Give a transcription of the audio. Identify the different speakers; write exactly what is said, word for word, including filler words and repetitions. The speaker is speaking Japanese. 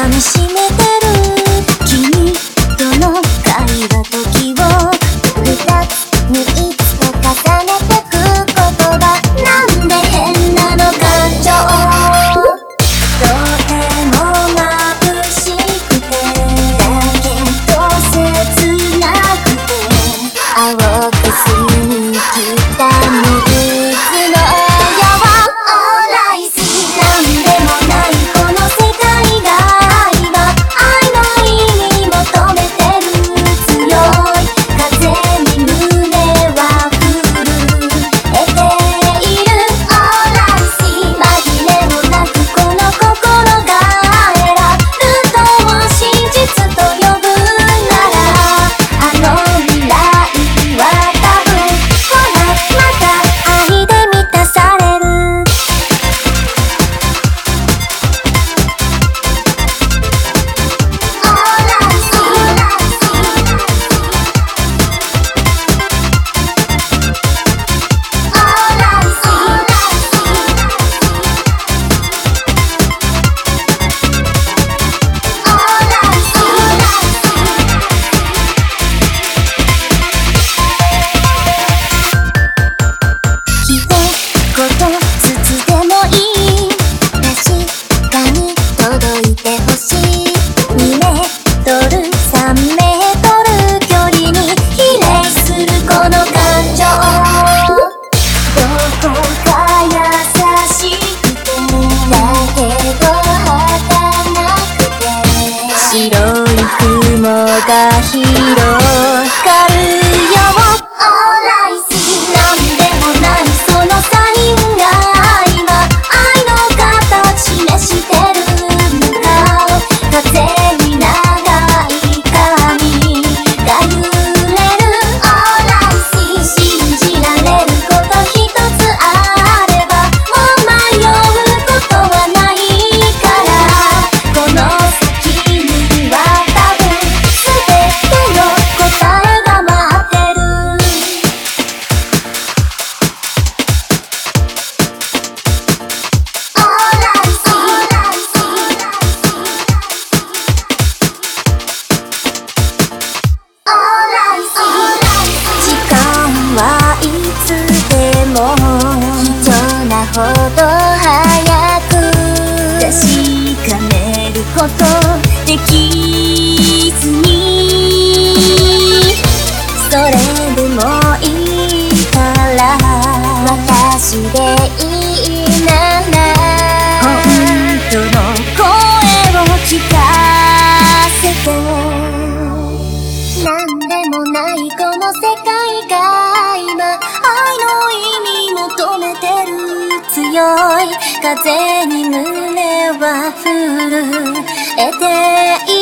Speaker 1: みしめてる君との会話時を二つ三つと重ねてく言葉なんで変なの感情とても眩しくてだけど切なくて青く澄み切った水のようオーライスなんでもないこの世界が今愛の意味求めてる強い風に胸は震えているオーライス紛れもなくこの心が選ぶと真実と呼ぶならあの未来は多分ほらまた愛で満たされるオーライスオーライスオーライス一言ずつでもいい確かに届いてほしいにメートルさんメートル距離に比例するこの感情どこか優しくてだけど儚くて白い雲が広がるよオーライスなんでもないそのサインが今愛の形示してるのか風に長い髪が揺れるオーライス信じられること一つあればもう迷うことはないからこの先には多分全ての答えが待ってるオーライスオーライスオーライスオーライス時間はいつでも貴重なほど早く確かめることできずにそれでもいいから私でいいなら本当の声を聞かせてなんでもないこの世界が今愛の意味求めてる強い風に胸は震えている